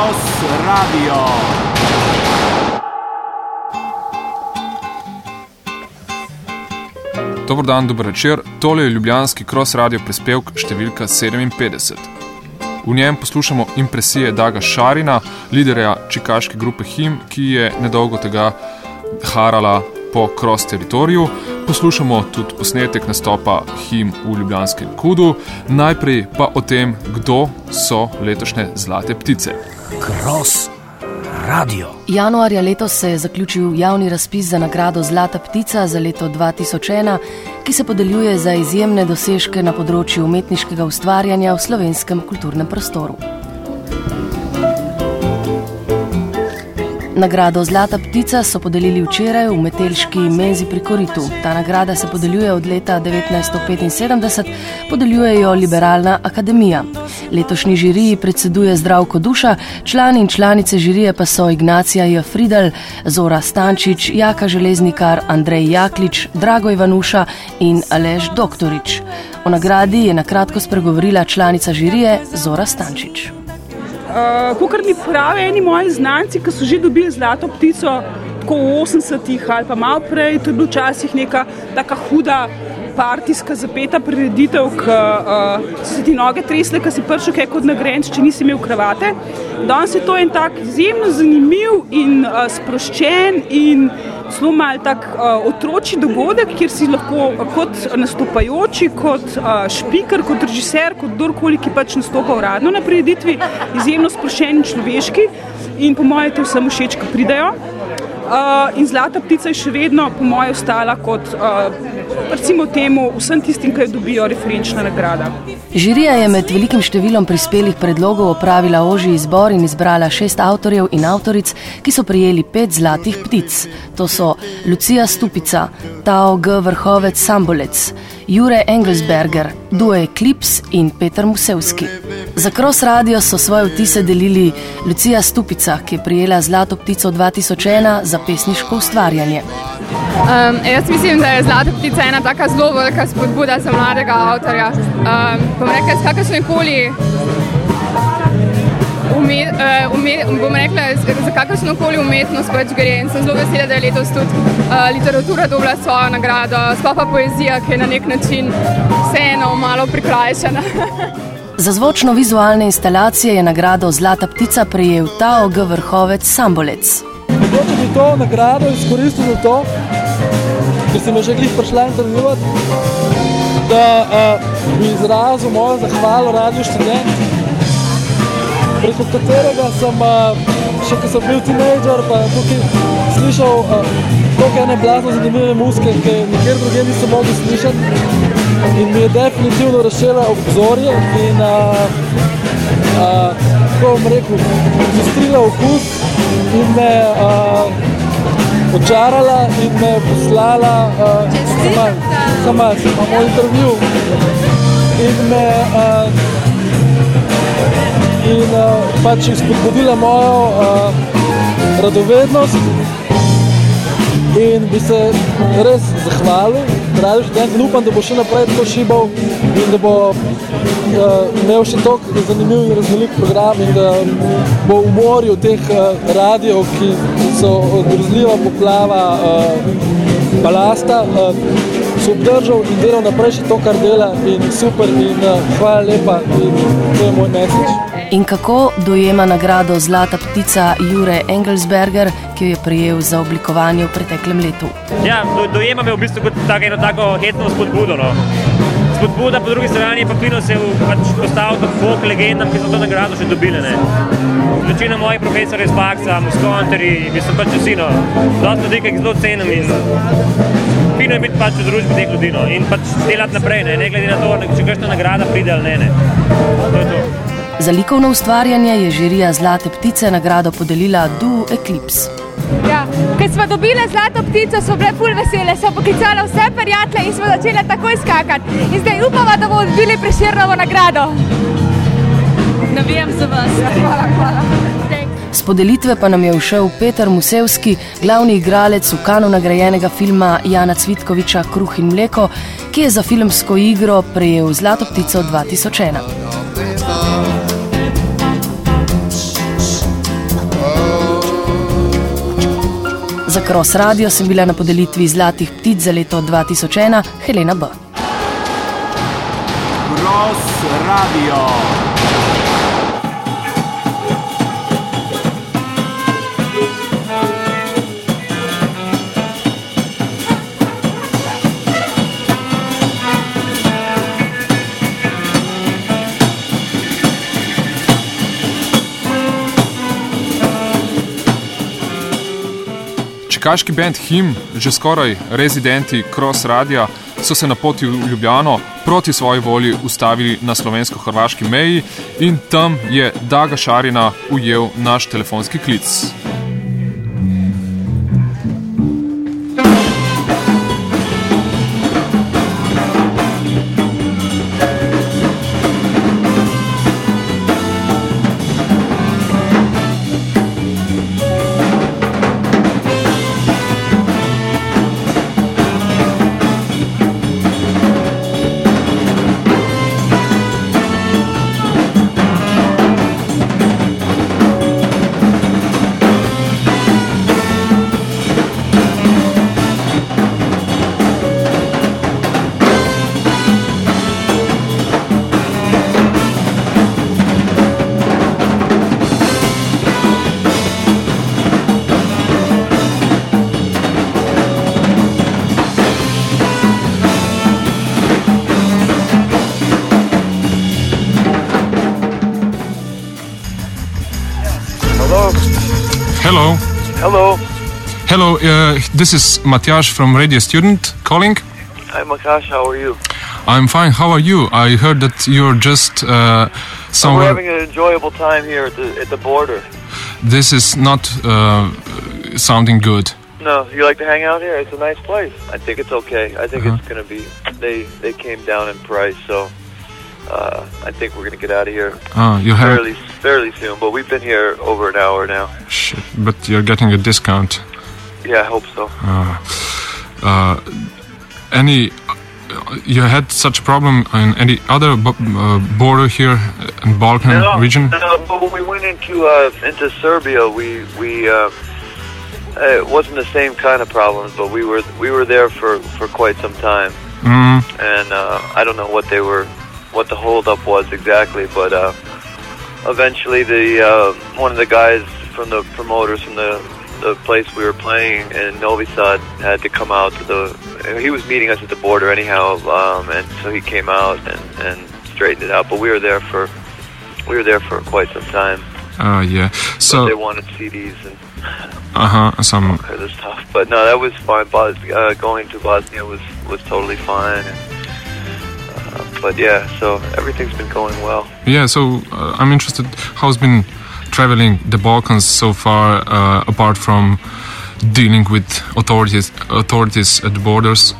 Cross Radio. Dober dan, dober večer. Tole je ljubljanski Cross Radio prispevk številka 57. V njem poslušamo impresije Daga Šarina, liderja čikaške grupe HIM, ki je nedolgo tega harala po cross teritoriju. Poslušamo tudi posnetek nastopa HIM v ljubljanskem Kudu. Najprej pa o tem, kdo so letošnje Zlate ptice. Cross Radio. Januarja letos se je zaključil javni razpis za nagrado Zlata ptica za leto 2001, ki se podeljuje za izjemne dosežke na področju umetniškega ustvarjanja v slovenskem kulturnem prostoru. Nagrado Zlata ptica so podelili včeraj v metelški menzi pri Koritu. Ta nagrada se podeljuje od leta 1975, podeljujejo Liberalna akademija. Letošnji žiriji predseduje Zdravko Duša, člani in članice žirije pa so Ignacija J. Fridl, Zora Stančič, Jaka Železnikar, Andrej Jaklič, Drago Ivanuša in Aleš Doktorič. O nagradi je na kratko spregovorila članica žirije Zora Stančič. Kakor mi pravi eni moji znanci, ki so že dobili Zlato ptico tako v 80-ih ali pa malo prej, to je bil včasih neka taka huda partijska zapeta prireditev, ki so se ti noge tresle, ki si prišel kaj kot nagrajenec, če nisi imel kravate. Danes je to en tak izjemno zanimiv in sproščen in zelo malo tak otročji dogodek, kjer si lahko kot nastopajoči, kot špiker, kot režiser, kot kdorkoli, ki pač nastopa uradno na prireditvi, izjemno sproščen in človeški in po moje to vsem všeč, ki pridejo. In Zlata ptica je še vedno po moje ostala kot recimo temu vsem tistim, ki jo dobijo referenčna nagrada. Žirija je med velikim številom prispelih predlogov opravila ožji izbor in izbrala 6 avtorjev in avtoric, ki so prejeli 5 zlatih ptic. To so Lucija Stupica, Tao G. Vrhovec Sambolec, Jure Engelsberger, Duo Eclipse in Peter Musevski. Za Cross Radio so svoje vtise delili Lucija Stupica, ki je prejela Zlato ptico 2001 za pesniško ustvarjanje. Jaz mislim, da je Zlata ptica ena taka zelo velika spodbuda za mladega avtorja. Bom rekla, z za kakršnokoli umetnost pač gre in sem zelo vesela, da je letos tudi literatura dobila svojo nagrado, sploh pa poezija, ki je na nek način vseeno malo prikrajšana. Za zvočno-vizualne instalacije je nagrado Zlata ptica prejel Tao G. Vrhovec Sambolec. Mogoče bi to nagrado izkoristil za to, ker si me že glih prišla intervjuvati, da bi izrazil mojo zahvalo Radio Študent, preko katerega sem, še ko sem bil teenager, pa tukaj slišal toliko ene blazno zanimive muzike, ki nikjer drugje nisem mogel slišati in mi je definitivno razšela obzorje in kako bom rekel, zastrila okus in me očarala in me poslala sama moj intervju in me pač izpodbudila mojo radovednost in bi se res zahvalil Radio Študent in upam, da bo še naprej tako šibal in da bo imel še toliko zanimiv in raznolik program in da bo v morju teh radijev, ki so grozljiva poplava balasta, se obdržal in delal naprej še to, kar dela in super in hvala lepa in to je moj message. In kako dojema nagrado Zlata ptica Jure Engelsberger, ki jo je prejel za oblikovanje v preteklem letu? Ja, dojemam je v bistvu kot eno tako hetno spodbudo. No. Spodbuda po drugi strani pa fino se pač postavil kot folk legendam, ki so to nagrado še dobili. Ne. Večina mojih profesorjev iz faksa, muskonterji, mislim pač vsi, no. Dosti ljudi, ki jih zelo cenim in fino je biti pač v družbi teh ljudi, no. In pač delati naprej, ne glede na to, če kakšna nagrada pride ali ne. To je to. Za likovno ustvarjanje je žirija Zlate ptice nagrado podelila Duo Eclipse. Ja, ko smo dobili Zlato ptico, so bile ful vesele, so poklicale vse prijatelje in smo začeli takoj skakati. In zdaj upamo, da bomo dobili Prešernovo nagrado. Navijam za vas. Hvala. S podelitve pa nam je ušel Peter Musevski, glavni igralec v Kanu nagrajenega filma Jana Cvitkoviča Kruh in mleko, ki je za filmsko igro prejel Zlato ptico 2001. Za Cross Radio sem bila na podelitvi Zlatih ptic za leto 2001 Helena B. Cross Radio. Čikaški band Him, že skoraj rezidenti Cross Radia, so se na poti v Ljubljano proti svoji volji ustavili na slovensko-hrvaški meji in tam je Daga Šarina ujel naš telefonski klic. Hello. Hello. Hello, this is Matjaž from Radio Student calling. Hi, Makash. How are you? I'm fine. How are you? I heard that you're just somewhere. We're having an enjoyable time here at the border. This is not sounding good. No, you like to hang out here? It's a nice place. I think it's okay. I think it's going to be... They came down in price, so I think we're going to get out of here fairly soon. But we've been here over an hour now. Shit, but you're getting a discount. Yeah, I hope so. You had such a problem in any other border here in Balkan region? No, but when we went into Serbia, we it wasn't the same kind of problems, but we were there for quite some time, and I don't know what the holdup was exactly, but eventually one of the guys from the promoters from the place we were playing in Novi Sad had to come out he was meeting us at the border anyhow, and so he came out and straightened it out. But we were there for quite some time. Yeah. So but they wanted CDs and some other stuff. But no, that was fine. Going to Bosnia was totally fine. But yeah, so everything's been going well. Yeah. So I'm interested. How's been traveling the Balkans so far, apart from dealing with authorities at the borders?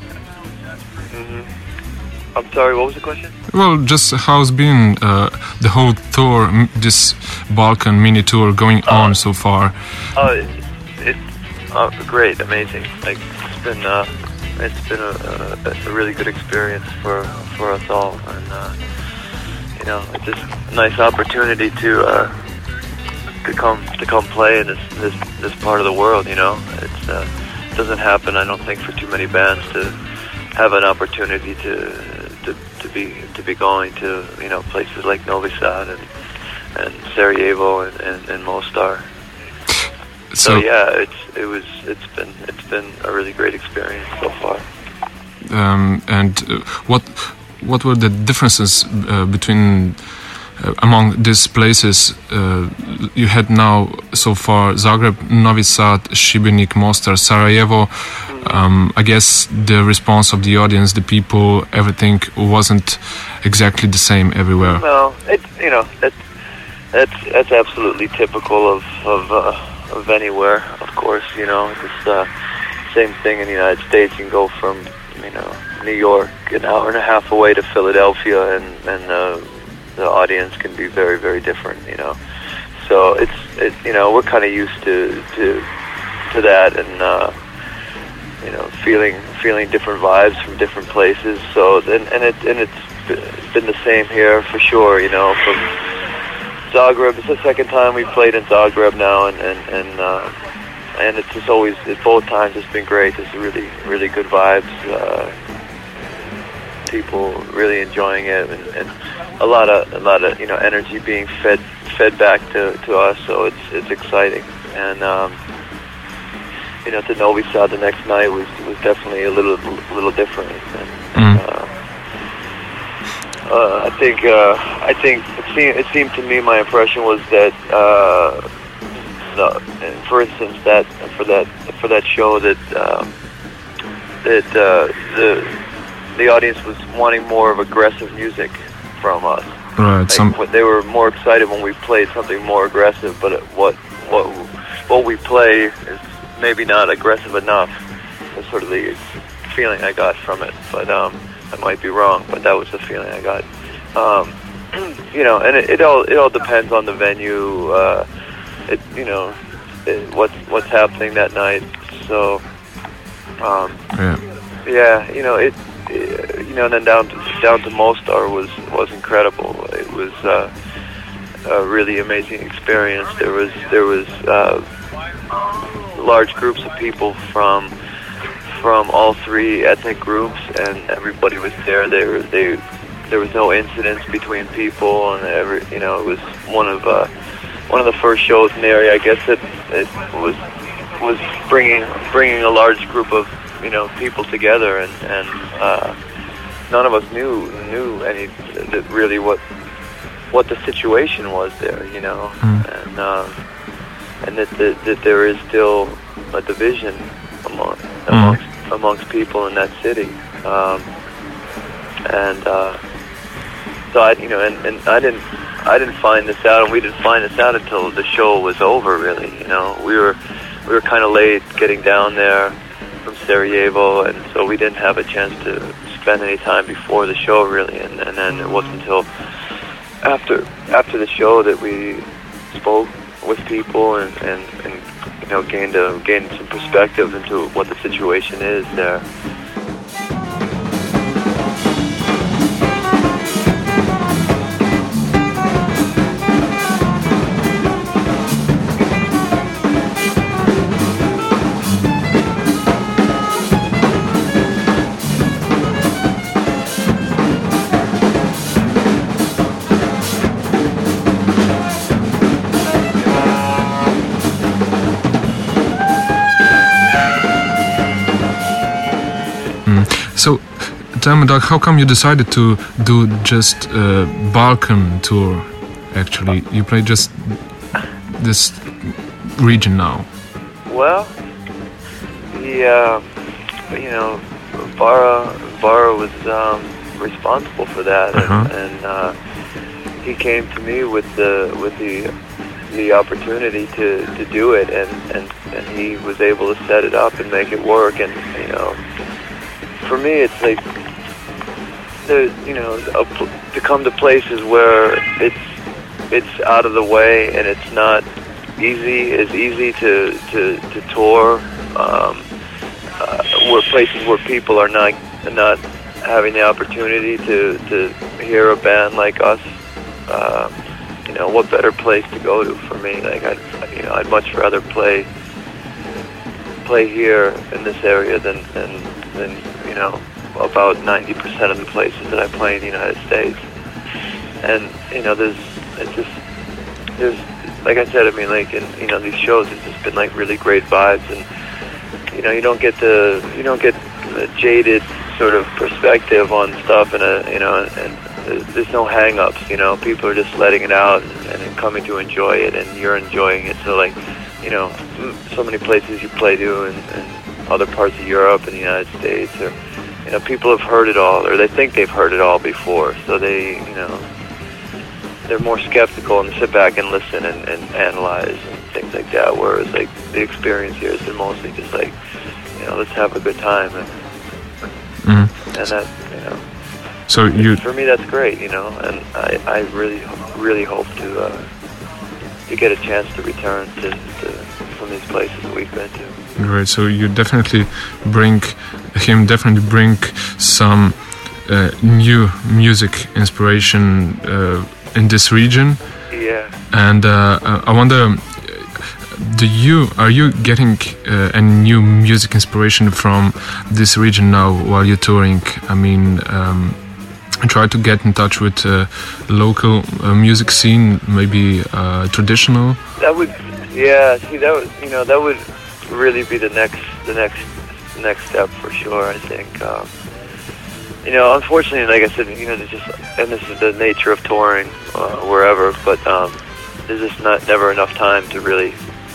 I'm sorry, what was the question? Well, just how's been the whole tour, this Balkan mini tour going on so far? It's great, amazing. Like it's been a really good experience for us all, and it's just a nice opportunity to come play in this part of the world. It doesn't happen, I don't think, for too many bands to have an opportunity to be going to places like Novi Sad and Sarajevo and Mostar. So yeah, it's been a really great experience so far. And what were the differences between among these places you had now so far? Zagreb, Novi Sad, Šibenik, Mostar, Sarajevo. I guess the response of the audience, the people, everything wasn't exactly the same everywhere. No, that's absolutely typical of anywhere. Of course, it's the same thing in the United States. You can go from New York an hour and a half away to Philadelphia, and the audience can be very, very different. So we're kind of used to that, and feeling different vibes from different places. So it's been the same here for sure. From Zagreb, it's the second time we played in Zagreb now, and and it's just always, at both times, it's been great. It's really, really good vibes. People really enjoying it, and a lot of energy being fed back to us. So it's exciting, and to Novi Sad the next night was definitely a little different. And, I think it seemed to me, my impression was that for instance, that for that show that the audience was wanting more of aggressive music from us. Right. They were more excited when we played something more aggressive, but what we play is maybe not aggressive enough. That's sort of the feeling I got from it. But I might be wrong, but that was the feeling I got. And it all depends on the venue. What's happening that night. So, and then down to Mostar was incredible. It was a really amazing experience. There was large groups of people from all three ethnic groups, and everybody was there. There was no incidents between people, and it was one of the first shows in the area. I guess it was bringing a large group of people together, and none of us knew really what the situation was there, and that there is still a division amongst people in that city, so I didn't find this out, and we didn't find this out until the show was over. Really, we were kind of late getting down there from Sarajevo, and so we didn't have a chance to spend any time before the show, really. And then it wasn't until after the show that we spoke with people and gained some perspective into what the situation is there. So, tell me, Doug, how come you decided to do just a Balkan tour? Actually, you play just this region now. Well, Bara was responsible for that, and he came to me with the opportunity to do it, and he was able to set it up and make it work, and for me, it's like to come to places where it's out of the way and it's not easy. It's easy to tour. Where places where people are not having the opportunity to hear a band like us. What better place to go to for me? Like I'd much rather play here in this area than about 90% of the places that I play in the United States. And there's like I said, in these shows, it's just been like really great vibes, and you don't get the jaded sort of perspective on stuff, and there's no hang-ups. People are just letting it out and coming to enjoy it, and you're enjoying it. So so many places you play to in other parts of Europe and the United States, or people have heard it all, or they think they've heard it all before, so they're more skeptical and sit back and listen and analyze and things like that. Whereas the experience here has been mostly just let's have a good time, and that So for me that's great, and I really hope to get a chance to return to some of these places that we've been to. Great. So you definitely bring some new music inspiration in this region. Yeah. And I wonder, Are you getting a new music inspiration from this region now while you're touring? I mean, try to get in touch with local music scene, maybe traditional. That would, see, that would really be the next step for sure. I think. Unfortunately, like I said, there's just, and this is the nature of touring wherever, but there's just never enough time to really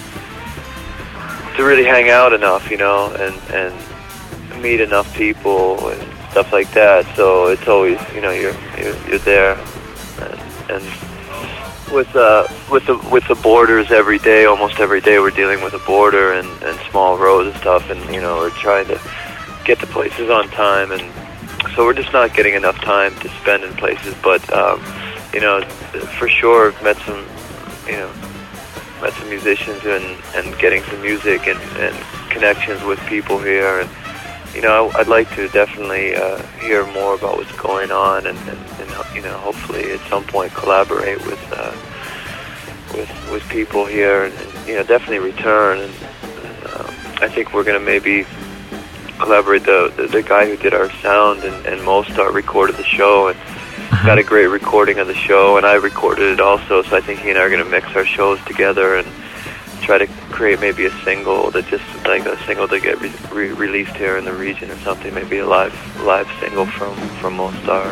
hang out enough, and meet enough people and stuff like that. So it's always, you're there, and with the borders every day, almost every day we're dealing with a border and small roads and stuff, and we're trying to get to places on time, and so we're just not getting enough time to spend in places. But for sure met some musicians and getting some music and connections with people here, and I'd like to definitely hear more about what's going on, and hopefully at some point collaborate with people here, and definitely return. And I think we're gonna maybe collaborate. The guy who did our sound and Mostar recorded the show and got a great recording of the show, and I recorded it also. So I think he and I are gonna mix our shows together and try to create maybe a single that just like a single to get released here in the region or something. Maybe a live single from Mostar.